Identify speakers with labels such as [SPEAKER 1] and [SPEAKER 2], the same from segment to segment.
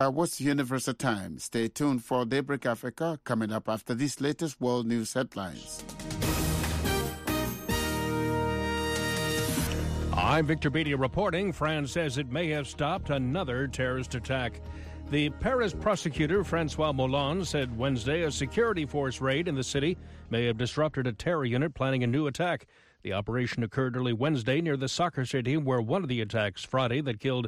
[SPEAKER 1] What's the Universal Time? Stay tuned for Daybreak Africa coming up after these latest world news headlines.
[SPEAKER 2] I'm Victor Beattie reporting. France says it may have stopped another terrorist attack. The Paris prosecutor, Francois Molon, said Wednesday a security force raid in the city may have disrupted a terror unit planning a new attack. The operation occurred early Wednesday near the soccer stadium where one of the attacks Friday that killed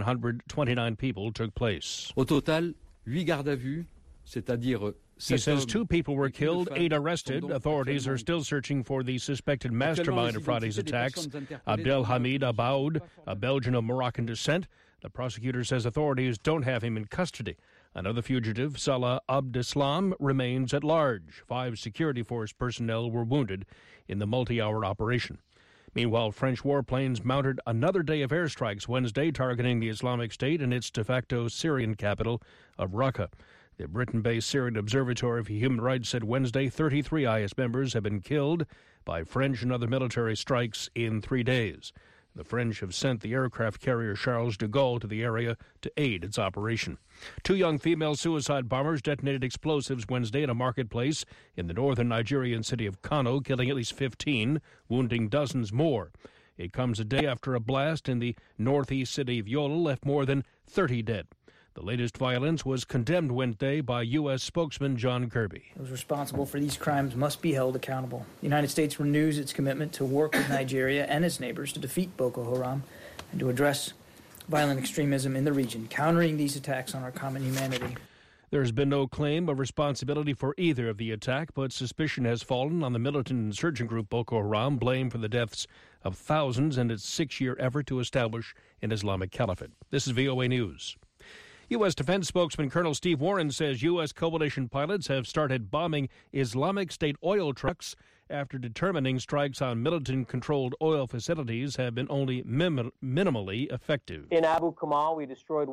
[SPEAKER 2] 129 people took place.
[SPEAKER 3] Au total, 8 gardes à vue, c'est-à-dire...
[SPEAKER 2] He says 2 people were killed, 8 arrested. Authorities are still searching for the suspected mastermind of Friday's attacks, Abdelhamid Abaoud, a Belgian of Moroccan descent. The prosecutor says authorities don't have him in custody. Another fugitive, Salah Abdeslam, remains at large. 5 security force personnel were wounded in the multi-hour operation. Meanwhile, French warplanes mounted another day of airstrikes Wednesday targeting the Islamic State in its de facto Syrian capital of Raqqa. The Britain-based Syrian Observatory for Human Rights said Wednesday 33 IS members have been killed by French and other military strikes in 3 days. The French have sent the aircraft carrier Charles de Gaulle to the area to aid its operation. 2 young female suicide bombers detonated explosives Wednesday at a marketplace in the northern Nigerian city of Kano, killing at least 15, wounding dozens more. It comes a day after a blast in the northeast city of Yola left more than 30 dead. The latest violence was condemned Wednesday by U.S. spokesman John Kirby.
[SPEAKER 4] Those responsible for these crimes must be held accountable. The United States renews its commitment to work with Nigeria and its neighbors to defeat Boko Haram and to address violent extremism in the region, countering these attacks on our common humanity.
[SPEAKER 2] There has been no claim of responsibility for either of the attack, but suspicion has fallen on the militant insurgent group Boko Haram, blamed for the deaths of thousands and its 6-year effort to establish an Islamic caliphate. This is VOA News. U.S. Defense spokesman Colonel Steve Warren says U.S. coalition pilots have started bombing Islamic State oil trucks after determining strikes on militant-controlled oil facilities have been only minimally effective.
[SPEAKER 5] In Abu Kamal, we destroyed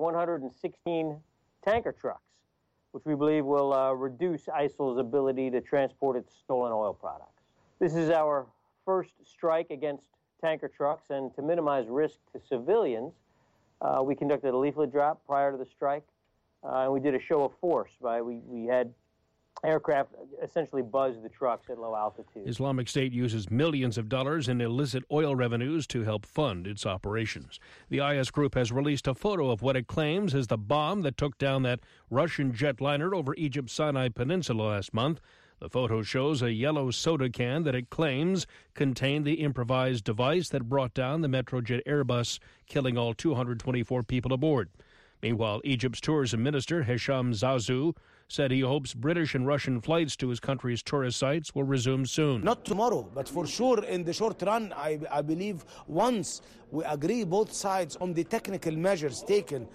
[SPEAKER 5] 116 tanker trucks, which we believe will reduce ISIL's ability to transport its stolen oil products. This is our first strike against tanker trucks, and to minimize risk to civilians, we conducted a leaflet drop prior to the strike, and we did a show of force. We had aircraft essentially buzz the trucks at low altitude.
[SPEAKER 2] Islamic State uses millions of dollars in illicit oil revenues to help fund its operations. The IS group has released a photo of what it claims is the bomb that took down that Russian jetliner over Egypt's Sinai Peninsula last month. The photo shows a yellow soda can that it claims contained the improvised device that brought down the Metrojet Airbus, killing all 224 people aboard. Meanwhile, Egypt's tourism minister, Hesham Zazou, said he hopes British and Russian flights to his country's tourist sites will resume soon.
[SPEAKER 6] Not tomorrow, but for sure in the short run, I believe once we agree both sides on the technical measures taken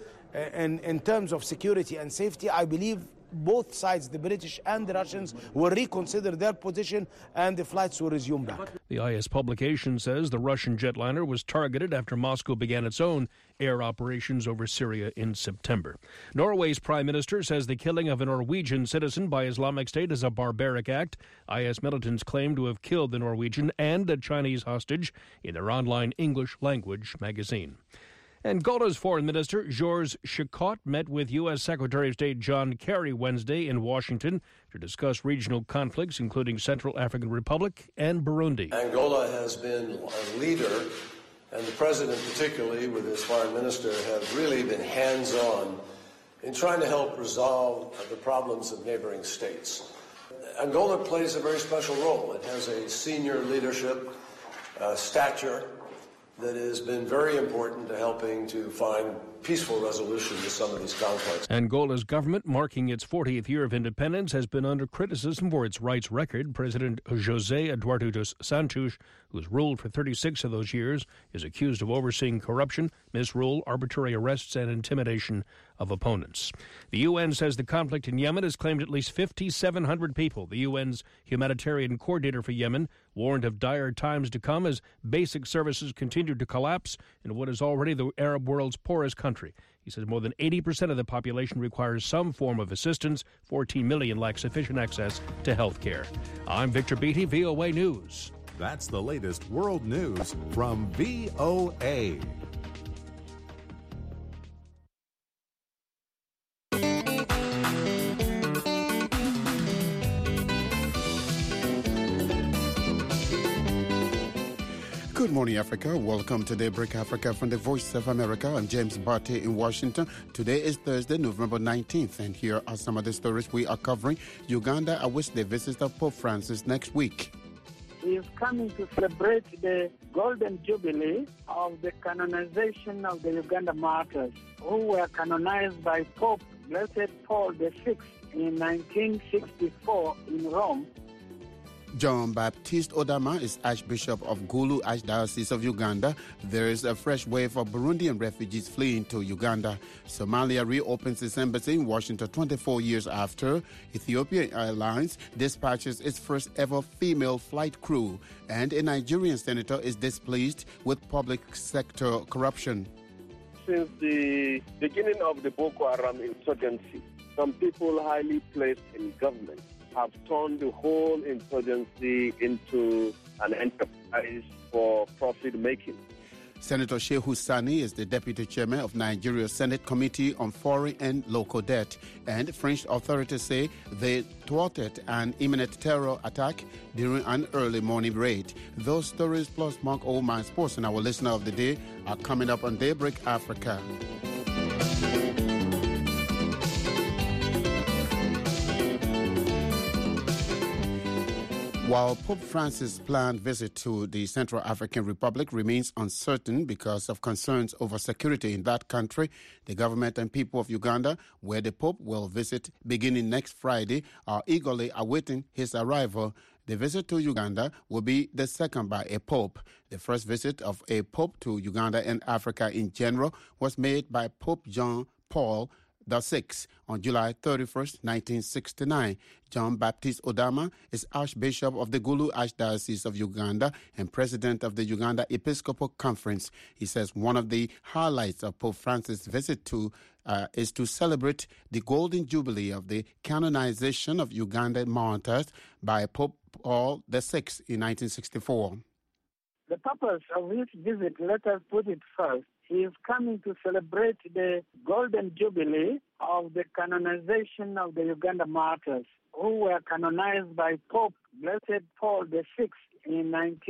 [SPEAKER 6] in terms of security and safety, I believe both sides, the British and the Russians, will reconsider their position and the flights will resume back.
[SPEAKER 2] The IS publication says the Russian jetliner was targeted after Moscow began its own air operations over Syria in September. Norway's prime minister says the killing of a Norwegian citizen by Islamic State is a barbaric act. IS militants claim to have killed the Norwegian and a Chinese hostage in their online English language magazine. Angola's Foreign Minister, Georges Chicot, met with U.S. Secretary of State John Kerry Wednesday in Washington to discuss regional conflicts, including Central African Republic and Burundi.
[SPEAKER 7] Angola has been a leader, and the President particularly, with his Foreign Minister, have really been hands-on in trying to help resolve the problems of neighboring states. Angola plays a very special role. It has a senior leadership stature that has been very important to helping to find peaceful resolution to some of these conflicts.
[SPEAKER 2] Angola's government, marking its 40th year of independence, has been under criticism for its rights record. President José Eduardo dos Santos, who's ruled for 36 of those years, is accused of overseeing corruption, misrule, arbitrary arrests, and intimidation of opponents. The UN says the conflict in Yemen has claimed at least 5,700 people. The UN's humanitarian coordinator for Yemen warned of dire times to come as basic services continue to collapse in what is already the Arab world's poorest country. He says more than 80% of the population requires some form of assistance. 14 million lack sufficient access to health care. I'm Victor Beattie, VOA News.
[SPEAKER 8] That's the latest world news from VOA.
[SPEAKER 1] Good morning, Africa. Welcome to Daybreak Africa from the Voice of America. I'm James Barty in Washington. Today is Thursday, November 19th, and here are some of the stories we are covering. Uganda awaits the visit of Pope Francis next week.
[SPEAKER 9] He is coming to celebrate the Golden Jubilee of the canonization of the Uganda martyrs, who were canonized by Pope Blessed Paul VI in 1964 in Rome.
[SPEAKER 1] John Baptiste Odama is Archbishop of Gulu Archdiocese of Uganda. There is a fresh wave of Burundian refugees fleeing to Uganda. Somalia reopens its embassy in Washington 24 years after. Ethiopian Airlines dispatches its first ever female flight crew. And a Nigerian senator is displeased with public sector corruption.
[SPEAKER 10] Since the beginning of the Boko Haram insurgency, some people highly placed in government have turned the whole insurgency into an enterprise for profit-making.
[SPEAKER 1] Senator Shehu Sani is the deputy chairman of Nigeria's Senate Committee on Foreign and Local Debt. And French authorities say they thwarted an imminent terror attack during an early morning raid. Those stories plus Mark Oldman Sports and our listener of the day are coming up on Daybreak Africa. While Pope Francis' planned visit to the Central African Republic remains uncertain because of concerns over security in that country, the government and people of Uganda, where the Pope will visit beginning next Friday, are eagerly awaiting his arrival. The visit to Uganda will be the second by a pope. The first visit of a pope to Uganda and Africa in general was made by Pope John Paul VI on July 31st, 1969. John Baptiste Odama is Archbishop of the Gulu Archdiocese of Uganda and President of the Uganda Episcopal Conference. He says one of the highlights of Pope Francis' visit is to celebrate the Golden Jubilee of the canonization of Ugandan martyrs by Pope Paul VI in 1964.
[SPEAKER 9] The purpose of his visit, let us put it first, he is coming to celebrate the Golden Jubilee of the canonization of the Uganda martyrs, who were canonized by Pope Blessed Paul VI in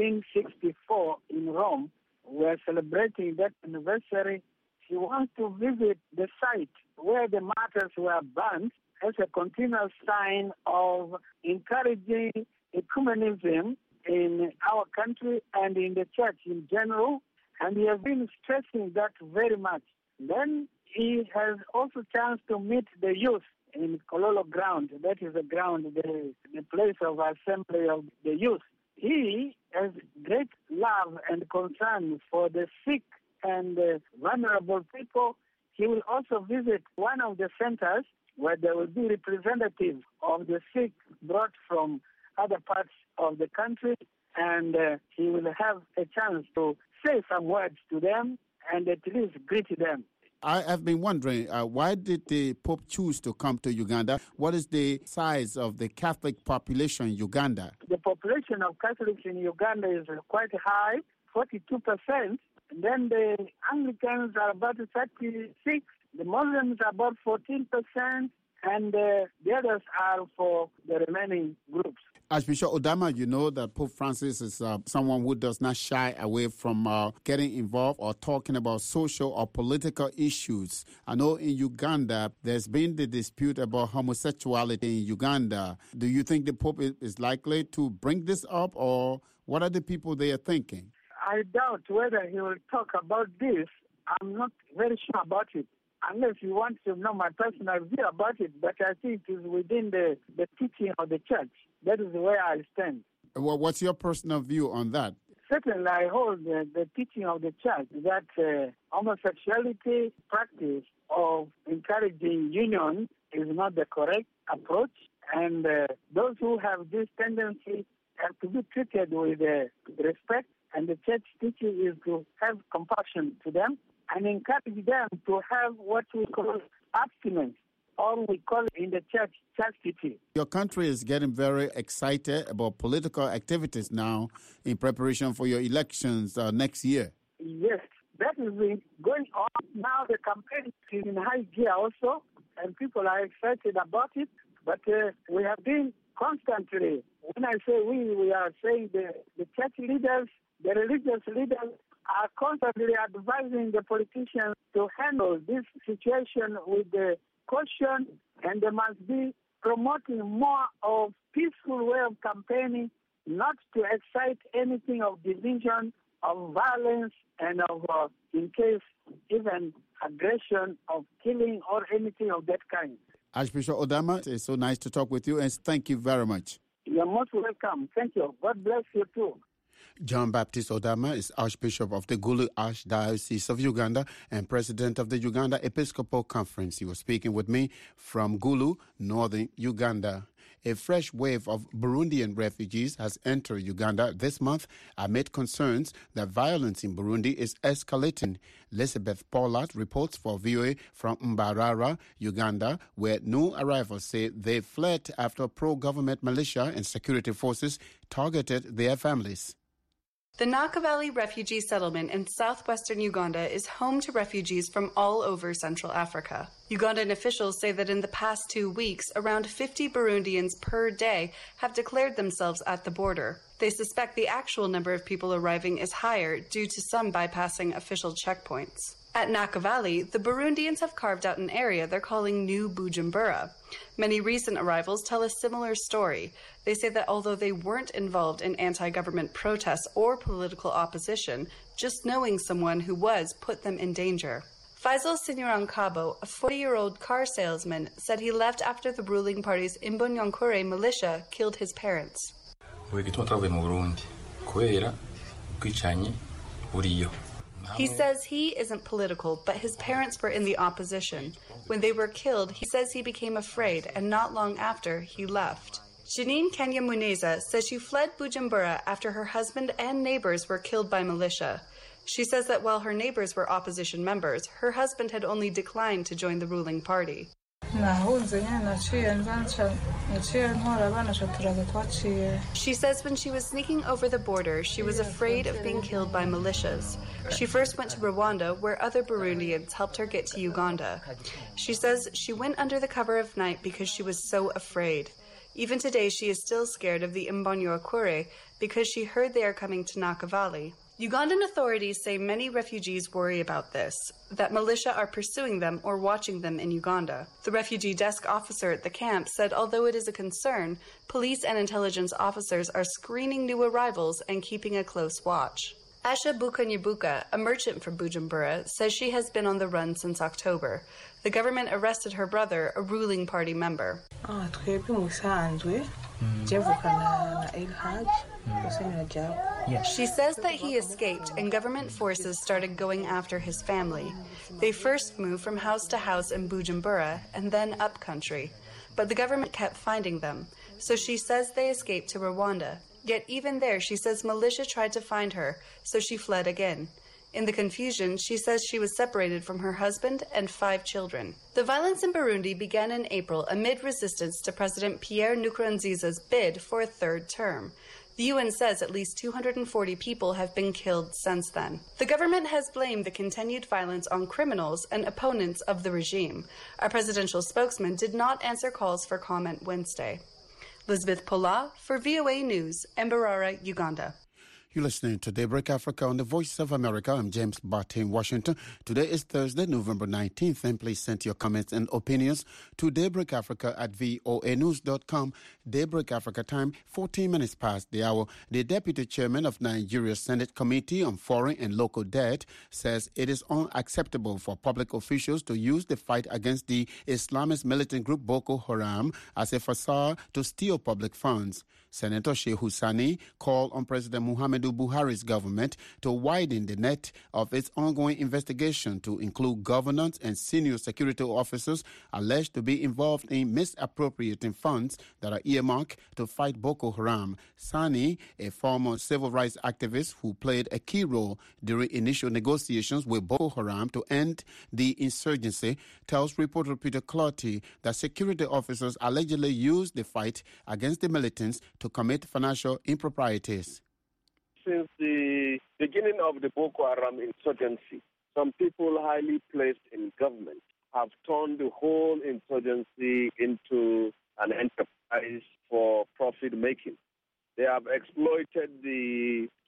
[SPEAKER 9] 1964 in Rome. We are celebrating that anniversary. He wants to visit the site where the martyrs were burned as a continual sign of encouraging ecumenism in our country and in the church in general. And he has been stressing that very much. Then he has also chance to meet the youth in Kololo ground. That is the ground, the place of assembly of the youth. He has great love and concern for the sick and vulnerable people. He will also visit one of the centers where there will be representatives of the sick brought from other parts of the country, and he will have a chance to say some words to them and at least greet them.
[SPEAKER 1] I have been wondering, why did the Pope choose to come to Uganda? What is the size of the Catholic population in Uganda?
[SPEAKER 9] The population of Catholics in Uganda is quite high, 42%. And then the Anglicans are about 36%, the Muslims are about 14%, and the others are for the remaining groups.
[SPEAKER 1] Archbishop Odama, you know that Pope Francis is someone who does not shy away from getting involved or talking about social or political issues. I know in Uganda, there's been the dispute about homosexuality in Uganda. Do you think the Pope is likely to bring this up, or what are the people there thinking?
[SPEAKER 9] I doubt whether he will talk about this. I'm not very sure about it, unless you want to know my personal view about it, but I think it is within the teaching of the church. That is where I stand.
[SPEAKER 1] Well, what's your personal view on that?
[SPEAKER 9] Certainly, I hold the teaching of the church that homosexuality practice of encouraging union is not the correct approach, and those who have this tendency have to be treated with respect, and the church teaching is to have compassion to them and encourage them to have what we call abstinence, or we call it in the church chastity. Your
[SPEAKER 1] country is getting very excited about political activities now in preparation for your elections next year.
[SPEAKER 9] Yes, that is going on now. The campaign is in high gear also, and people are excited about it. But we have been constantly, when I say we are saying the church leaders, the religious leaders are constantly advising the politicians to handle this situation with the caution, and they must be promoting more of peaceful way of campaigning, not to excite anything of division, of violence, and of, in case, even aggression, of killing or anything of that kind.
[SPEAKER 1] Archbishop Odama, it's so nice to talk with you, and thank you very much.
[SPEAKER 9] You're most welcome. Thank you. God bless you too.
[SPEAKER 1] John Baptist Odama is Archbishop of the Gulu Archdiocese of Uganda and President of the Uganda Episcopal Conference. He was speaking with me from Gulu, northern Uganda. A fresh wave of Burundian refugees has entered Uganda this month amid concerns that violence in Burundi is escalating. Elizabeth Pollard reports for VOA from Mbarara, Uganda, where new arrivals say they fled after pro-government militia and security forces targeted their families.
[SPEAKER 11] The Nakivale refugee settlement in southwestern Uganda is home to refugees from all over Central Africa. Ugandan officials say that in the past 2 weeks, around 50 Burundians per day have declared themselves at the border. They suspect the actual number of people arriving is higher due to some bypassing official checkpoints. At Nakivale, the Burundians have carved out an area they're calling New Bujumbura. Many recent arrivals tell a similar story. They say that although they weren't involved in anti-government protests or political opposition, just knowing someone who was put them in danger. Faisal Sinyurankabo, a 40-year-old car salesman, said he left after the ruling party's Imbonerakure militia killed his parents. He says he isn't political, but his parents were in the opposition. When they were killed, he says he became afraid, and not long after, he left. Janine Kenya Muneza says she fled Bujumbura after her husband and neighbors were killed by militia. She says that while her neighbors were opposition members, her husband had only declined to join the ruling party. She says when she was sneaking over the border, she was afraid of being killed by militias. She first went to Rwanda, where other Burundians helped her get to Uganda. She says she went under the cover of night because she was so afraid. Even today, she is still scared of the Imbonerakure because she heard they are coming to Nakivale. Ugandan authorities say many refugees worry about this, that militia are pursuing them or watching them in Uganda. The refugee desk officer at the camp said although it is a concern, police and intelligence officers are screening new arrivals and keeping a close watch. Asha Bukanyabuka, a merchant from Bujumbura, says she has been on the run since October. The government arrested her brother, a ruling party member. She says that he escaped and government forces started going after his family. They first moved from house to house in Bujumbura and then up country. But the government kept finding them, so she says they escaped to Rwanda. Yet even there, she says militia tried to find her, so she fled again. In the confusion, she says she was separated from her husband and 5 children. The violence in Burundi began in April amid resistance to President Pierre Nkurunziza's bid for a 3rd term. The UN says at least 240 people have been killed since then. The government has blamed the continued violence on criminals and opponents of the regime. Our presidential spokesman did not answer calls for comment Wednesday. Elizabeth Pola for VOA News, Mbarara, Uganda.
[SPEAKER 1] You're listening to Daybreak Africa on the Voice of America. I'm James Barton in Washington. Today is Thursday, November 19th, and please send your comments and opinions to daybreakafrica@voanews.com. Daybreak Africa time, 14 minutes past the hour. The Deputy Chairman of Nigeria's Senate Committee on Foreign and Local Debt says it is unacceptable for public officials to use the fight against the Islamist militant group Boko Haram as a facade to steal public funds. Senator Shehu Sani called on President Muhammadu Buhari's government to widen the net of its ongoing investigation to include governors and senior security officers alleged to be involved in misappropriating funds that are earmarked to fight Boko Haram. Sani, a former civil rights activist who played a key role during initial negotiations with Boko Haram to end the insurgency, tells reporter Peter Clotty that security officers allegedly used the fight against the militants to commit financial improprieties.
[SPEAKER 10] Since the beginning of the Boko Haram insurgency, some people highly placed in government have turned the whole insurgency into an enterprise for profit making. They have exploited the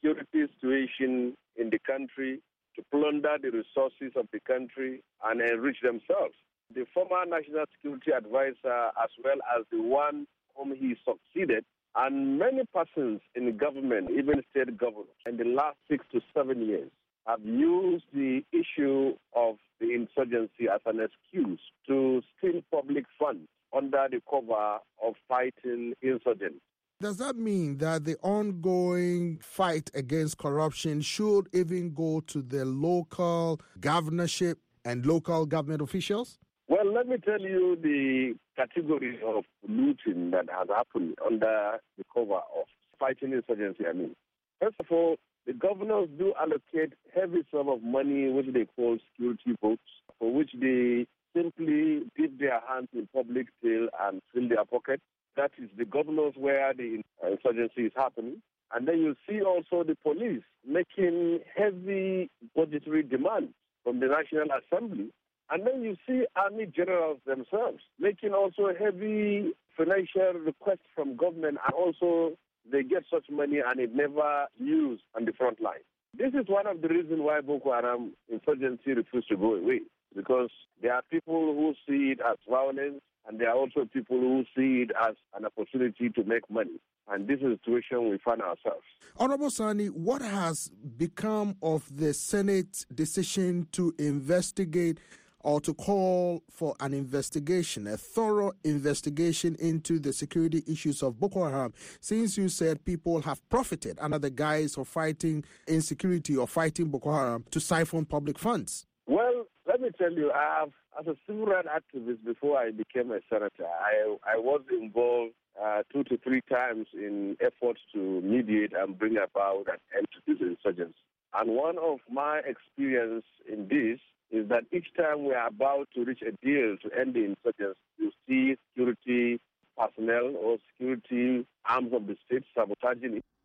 [SPEAKER 10] security situation in the country, to plunder the resources of the country and enrich themselves. The former National Security Advisor, as well as the one whom he succeeded, and many persons in government, even state government, in the last 6 to 7 years, have used the issue of the insurgency as an excuse to steal public funds under the cover of fighting insurgents.
[SPEAKER 12] Does that mean that the ongoing fight against corruption should even go to the local governorship and local government officials?
[SPEAKER 10] Well, let me tell you the category of looting that has happened under the cover of fighting insurgency. First of all, the governors do allocate heavy sum of money, which they call security votes, for which they simply dip their hands in public till and fill their pockets. That is the governors where the insurgency is happening. And then you see also the police making heavy budgetary demands from the National Assembly. And then you see army generals themselves making also heavy financial requests from government, and also they get such money and it never used on the front line. This is one of the reasons why Boko Haram insurgency refuses to go away, because there are people who see it as violence, and there are also people who see it as an opportunity to make money. And this is the situation we find ourselves.
[SPEAKER 12] Honorable Sani, what has become of the Senate's decision to investigate or to call for an investigation, a thorough investigation into the security issues of Boko Haram, since you said people have profited under the guise of fighting insecurity or fighting Boko Haram to siphon public funds?
[SPEAKER 10] Well, let me tell you, as a civil rights activist before I became a senator, I was involved 2 to 3 times in efforts to mediate and bring about an end to this insurgency. And one of my experience in this is that each time we are about to reach a deal to end the insurgency, you see security personnel or security arms of the state sabotaging it.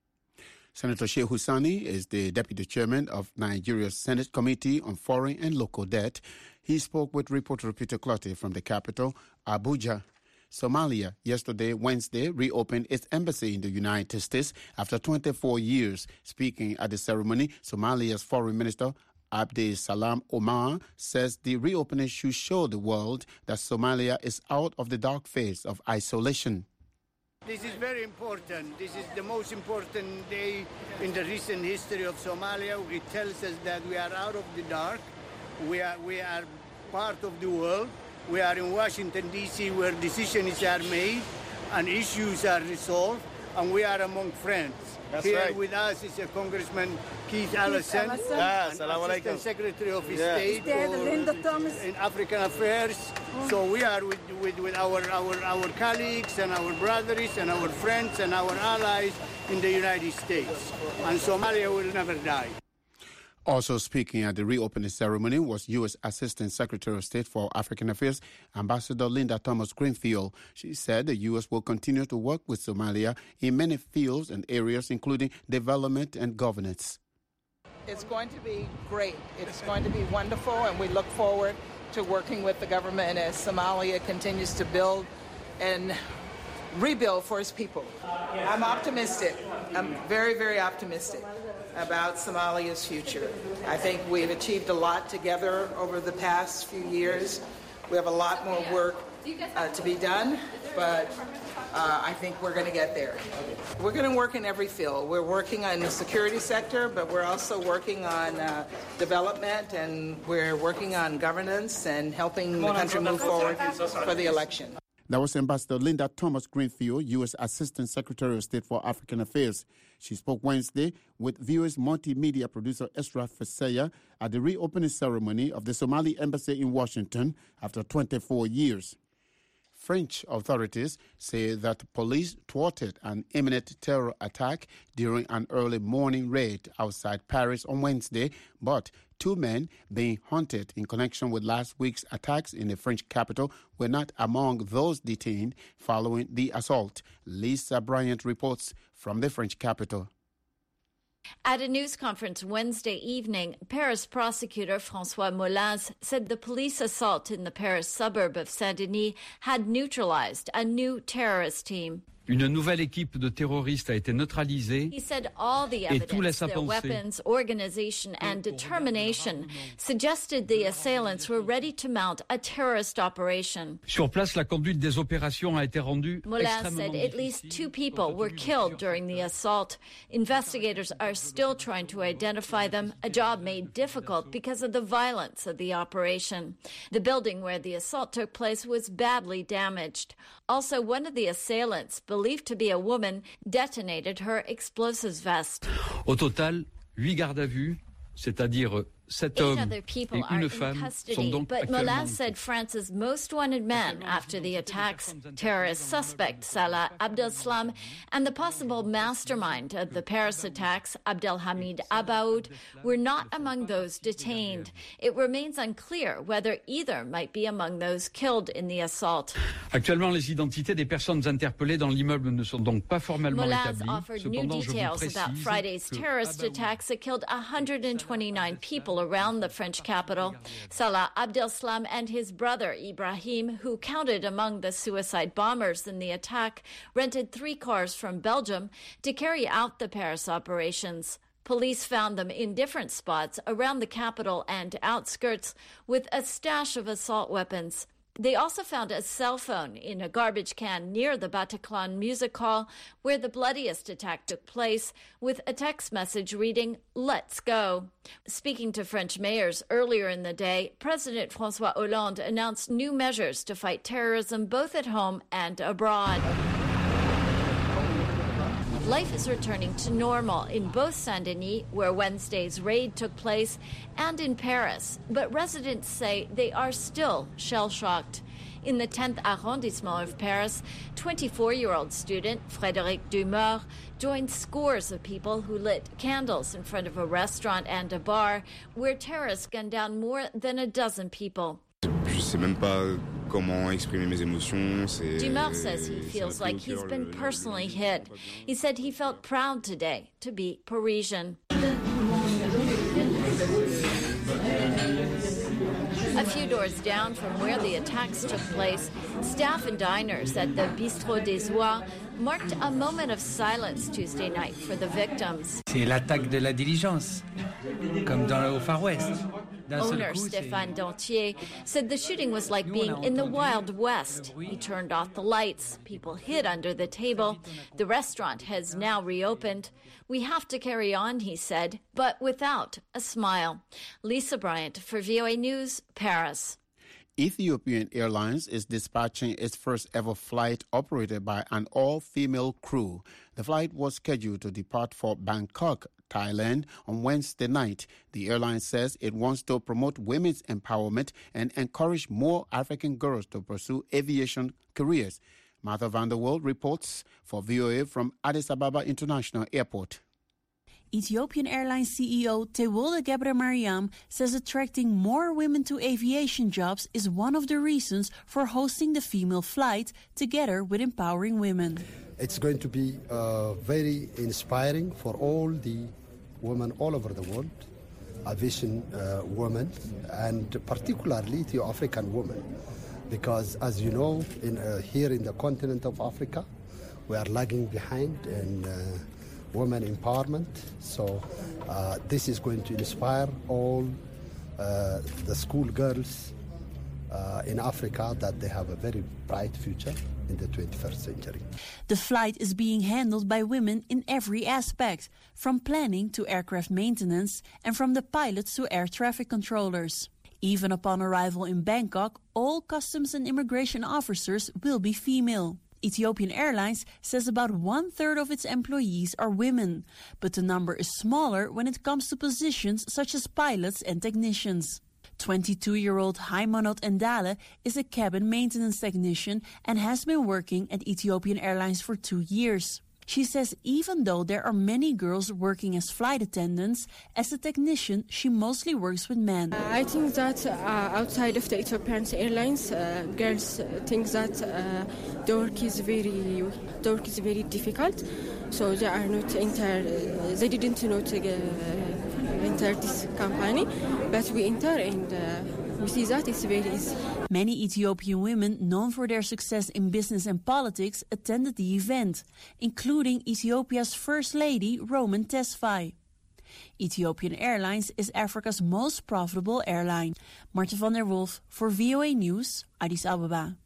[SPEAKER 1] Senator Shehu Sani is the deputy chairman of Nigeria's Senate Committee on Foreign and Local Debt. He spoke with reporter Peter Clottey from the capital, Abuja. Somalia, yesterday, Wednesday, reopened its embassy in the United States after 24 years. Speaking at the ceremony, Somalia's foreign minister, Abdi Salam Omar, says the reopening should show the world that Somalia is out of the dark phase of isolation.
[SPEAKER 13] This is very important. This is the most important day in the recent history of Somalia. It tells us that we are out of the dark. We are part of the world. We are in Washington, D.C., where decisions are made and issues are resolved, and we are among friends.
[SPEAKER 14] That's
[SPEAKER 13] Here
[SPEAKER 14] right.
[SPEAKER 13] with us is Congressman Keith Ellison, Assistant Secretary of State in African Affairs. So we are with our colleagues and our brothers and our friends and our allies in the United States. And Somalia will never die.
[SPEAKER 1] Also speaking at the reopening ceremony was U.S. Assistant Secretary of State for African Affairs, Ambassador Linda Thomas-Greenfield. She said the U.S. will continue to work with Somalia in many fields and areas, including development and governance.
[SPEAKER 15] It's going to be great. It's going to be wonderful, and we look forward to working with the government as Somalia continues to build and rebuild for its people. I'm optimistic. I'm very, very optimistic about Somalia's future. I think we've achieved a lot together over the past few years. We have a lot more work to be done, but I think we're going to get there. We're going to work in every field. We're working on the security sector, but we're also working on development, and we're working on governance and helping the country move forward for the election.
[SPEAKER 1] That was Ambassador Linda Thomas-Greenfield, U.S. Assistant Secretary of State for African Affairs. She spoke Wednesday with Viewers multimedia producer Esra Feseya at the reopening ceremony of the Somali Embassy in Washington after 24 years. French authorities say that police thwarted an imminent terror attack during an early morning raid outside Paris on Wednesday, but 2 men being hunted in connection with last week's attacks in the French capital were not among those detained following the assault. Lisa Bryant reports from the French capital.
[SPEAKER 16] At a news conference Wednesday evening, Paris prosecutor François Molins said the police assault in the Paris suburb of Saint-Denis had neutralized a new terrorist team.
[SPEAKER 3] Une nouvelle équipe de terroristes a été neutralisée.
[SPEAKER 16] He said all the
[SPEAKER 3] Et tout
[SPEAKER 16] evidence,
[SPEAKER 3] laisse à
[SPEAKER 16] their
[SPEAKER 3] penser
[SPEAKER 16] weapons, organization, and determination suggested the assailants were ready to mount a terrorist operation.
[SPEAKER 3] Sur place, la conduite des opérations a été rendue
[SPEAKER 16] Molins
[SPEAKER 3] extrêmement
[SPEAKER 16] said at least 2 people were killed during the assault. Investigators are still trying to identify them, a job made difficult because of the violence of the operation. The building where the assault took place was badly damaged. Also, one of the assailants, believed to be a woman, detonated her explosives vest.
[SPEAKER 3] Au total, 8 gardes à vue, c'est-à-dire 7
[SPEAKER 16] 8
[SPEAKER 3] hommes
[SPEAKER 16] other
[SPEAKER 3] et
[SPEAKER 16] people are
[SPEAKER 3] une
[SPEAKER 16] in
[SPEAKER 3] femme, sont
[SPEAKER 16] custody,
[SPEAKER 3] donc
[SPEAKER 16] but
[SPEAKER 3] actuellement
[SPEAKER 16] Molins said France's most wanted man after the attacks, terrorist suspect Salah Abdeslam, and the possible mastermind of the Paris attacks, Abdelhamid Abaoud, were not among those detained. It remains unclear whether either might be among those killed in the assault.
[SPEAKER 3] Actuellement, les identités des personnes interpellées dans l'immeuble ne sont donc pas formellement
[SPEAKER 16] Molins
[SPEAKER 3] établies.
[SPEAKER 16] offered new
[SPEAKER 3] Cependant, je vous
[SPEAKER 16] details
[SPEAKER 3] précise
[SPEAKER 16] about Friday's
[SPEAKER 3] que
[SPEAKER 16] terrorist attacks that killed 129 people around the French capital. Salah Abdeslam and his brother Ibrahim, who counted among the suicide bombers in the attack, rented 3 cars from Belgium to carry out the Paris operations. Police found them in different spots around the capital and outskirts with a stash of assault weapons. They also found a cell phone in a garbage can near the Bataclan Music Hall, where the bloodiest attack took place, with a text message reading, "Let's go." Speaking to French mayors earlier in the day, President François Hollande announced new measures to fight terrorism both at home and abroad. Life is returning to normal in both Saint-Denis, where Wednesday's raid took place, and in Paris, but residents say they are still shell-shocked. In the 10th arrondissement of Paris, 24-year-old student Frédéric Dumeur joined scores of people who lit candles in front of a restaurant and a bar where terrorists gunned down more than a dozen people.
[SPEAKER 14] Je sais même pas comment exprimer mes émotions.
[SPEAKER 16] Dumeur says he feels like he's been personally hit. He said he felt proud today to be Parisian. A few doors down from where the attacks took place, staff and diners at the Bistrot des Oies marked a moment of silence Tuesday night for the victims.
[SPEAKER 17] C'est l'attaque de la diligence, comme au Far West.
[SPEAKER 16] Owner Stéphane Dentier said the shooting was like being in the Wild West. He turned off the lights. People hid under the table. The restaurant has now reopened. We have to carry on, he said, but without a smile. Lisa Bryant for VOA News, Paris.
[SPEAKER 1] Ethiopian Airlines is dispatching its first ever flight operated by an all-female crew. The flight was scheduled to depart for Bangkok, Thailand, on Wednesday night. The airline says it wants to promote women's empowerment and encourage more African girls to pursue aviation careers. Martha van der World reports for VOA from Addis Ababa International Airport.
[SPEAKER 18] Ethiopian Airlines CEO Tewolde Gebremariam says attracting more women to aviation jobs is one of the reasons for hosting the female flight together with empowering women.
[SPEAKER 19] It's going to be very inspiring for all the women all over the world, aviation women, and particularly the African women. Because as you know, here in the continent of Africa, we are lagging behind in women empowerment. So this is going to inspire all the schoolgirls in Africa that they have a very bright future in the 21st century.
[SPEAKER 18] The flight is being handled by women in every aspect, from planning to aircraft maintenance and from the pilots to air traffic controllers. Even upon arrival in Bangkok, all customs and immigration officers will be female. Ethiopian Airlines says about 1/3 of its employees are women, but the number is smaller when it comes to positions such as pilots and technicians. 22-year-old Haimanot Endale is a cabin maintenance technician and has been working at Ethiopian Airlines for 2 years. She says even though there are many girls working as flight attendants, as a technician, she mostly works with men.
[SPEAKER 20] I think that outside of the Ethiopian Airlines, girls think that the work is very difficult, so they are not they didn't enter this company, but we enter and we see that it's very easy.
[SPEAKER 18] Many Ethiopian women known for their success in business and politics attended the event, including Ethiopia's First Lady, Roman Tesfaye. Ethiopian Airlines is Africa's most profitable airline. Martje van der Wolf for VOA News, Addis Ababa.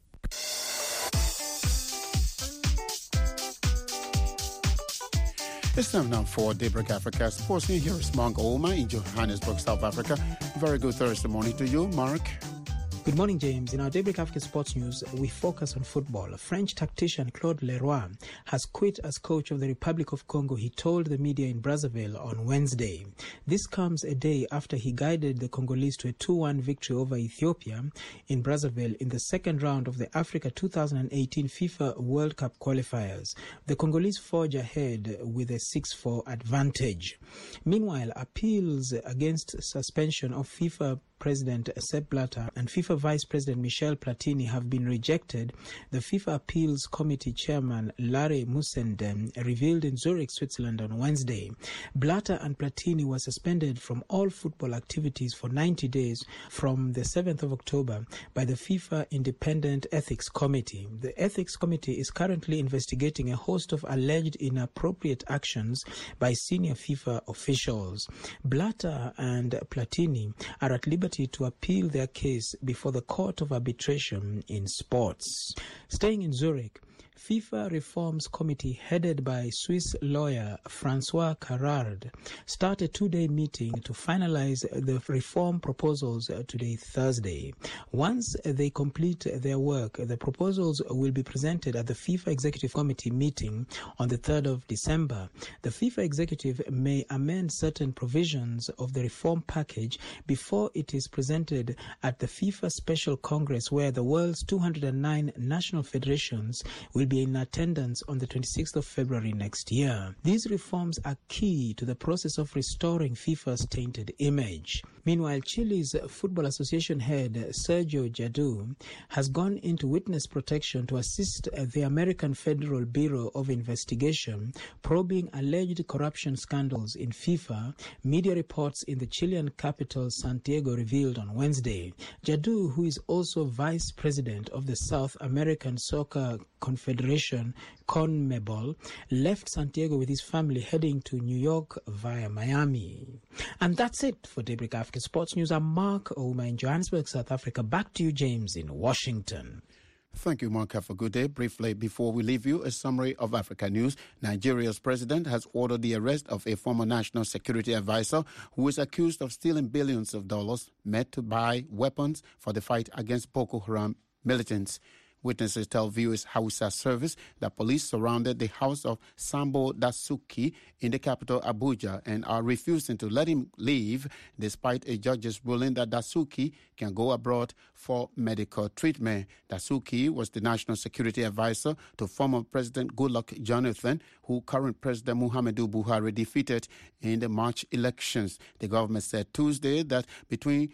[SPEAKER 1] It's time now for Daybreak Africa Sports. Here is Mark Olma in Johannesburg, South Africa. Very good Thursday morning to you, Mark.
[SPEAKER 21] Good morning, James. In our Daybreak Africa Sports News, we focus on football. French tactician Claude Leroy has quit as coach of the Republic of Congo, he told the media in Brazzaville on Wednesday. This comes a day after he guided the Congolese to a 2-1 victory over Ethiopia in Brazzaville in the second round of the Africa 2018 FIFA World Cup qualifiers. The Congolese forge ahead with a 6-4 advantage. Meanwhile, appeals against suspension of FIFA President Sepp Blatter and FIFA Vice President Michel Platini have been rejected, the FIFA Appeals Committee Chairman Larry Musenden revealed in Zurich, Switzerland on Wednesday. Blatter and Platini were suspended from all football activities for 90 days from the 7th of October by the FIFA Independent Ethics Committee. The Ethics Committee is currently investigating a host of alleged inappropriate actions by senior FIFA officials. Blatter and Platini are at liberty to appeal their case before the Court of Arbitration in Sports. Staying in Zurich, FIFA Reforms Committee headed by Swiss lawyer Francois Carrard start a 2-day meeting to finalize the reform proposals today, Thursday. Once they complete their work, the proposals will be presented at the FIFA Executive Committee meeting on the 3rd of December. The FIFA Executive may amend certain provisions of the reform package before it is presented at the FIFA Special Congress, where the world's 209 national federations will be in attendance on the 26th of February next year. These reforms are key to the process of restoring FIFA's tainted image. Meanwhile, Chile's Football Association head Sergio Jadu has gone into witness protection to assist the American Federal Bureau of Investigation probing alleged corruption scandals in FIFA, media reports in the Chilean capital Santiago revealed on Wednesday. Jadu, who is also vice president of the South American Soccer Confederation, CONMEBOL, left Santiago with his family heading to New York via Miami. And that's it for Daybreak Africa Sports News. I'm Mark Ouma in Johannesburg, South Africa. Back to you, James, in Washington.
[SPEAKER 1] Thank you, Mark. Have a good day. Briefly, before we leave you, a summary of Africa news. Nigeria's president has ordered the arrest of a former national security advisor who is accused of stealing billions of dollars meant to buy weapons for the fight against Boko Haram militants. Witnesses tell viewers Hausa service that police surrounded the house of Sambo Dasuki in the capital Abuja and are refusing to let him leave despite a judge's ruling that Dasuki can go abroad for medical treatment. Dasuki was the national security advisor to former President Goodluck Jonathan, who current President Muhammadu Buhari defeated in the March elections. The government said Tuesday that between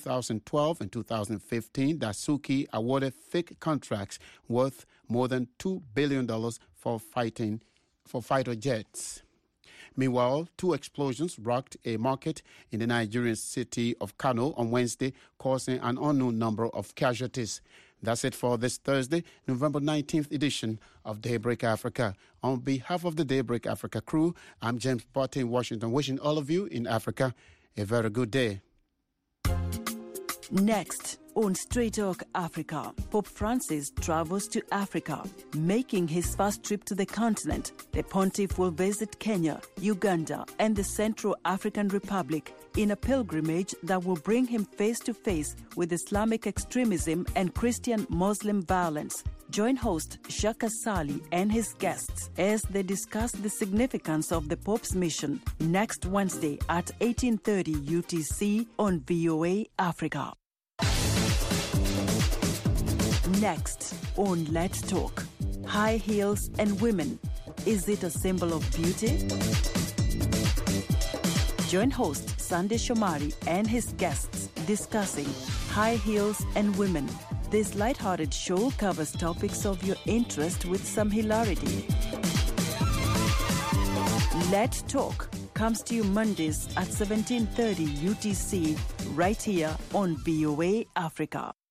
[SPEAKER 1] 2012 and 2015, Dasuki awarded fake contracts worth more than $2 billion for fighter jets. Meanwhile, 2 explosions rocked a market in the Nigerian city of Kano on Wednesday, causing an unknown number of casualties. That's it for this Thursday, November 19th edition of Daybreak Africa. On behalf of the Daybreak Africa crew, I'm James Botte in Washington, wishing all of you in Africa a very good day.
[SPEAKER 22] Next on Straight Talk Africa, Pope Francis travels to Africa. Making his first trip to the continent, the pontiff will visit Kenya, Uganda, and the Central African Republic in a pilgrimage that will bring him face to face with Islamic extremism and Christian-Muslim violence. Join host Shaka Sali and his guests as they discuss the significance of the Pope's mission next Wednesday at 18:30 UTC on VOA Africa. Next on Let's Talk, high heels and women. Is it a symbol of beauty? Join host Sandy Shomari and his guests discussing high heels and women. This lighthearted show covers topics of your interest with some hilarity. Let's Talk comes to you Mondays at 17:30 UTC, right here on VOA Africa.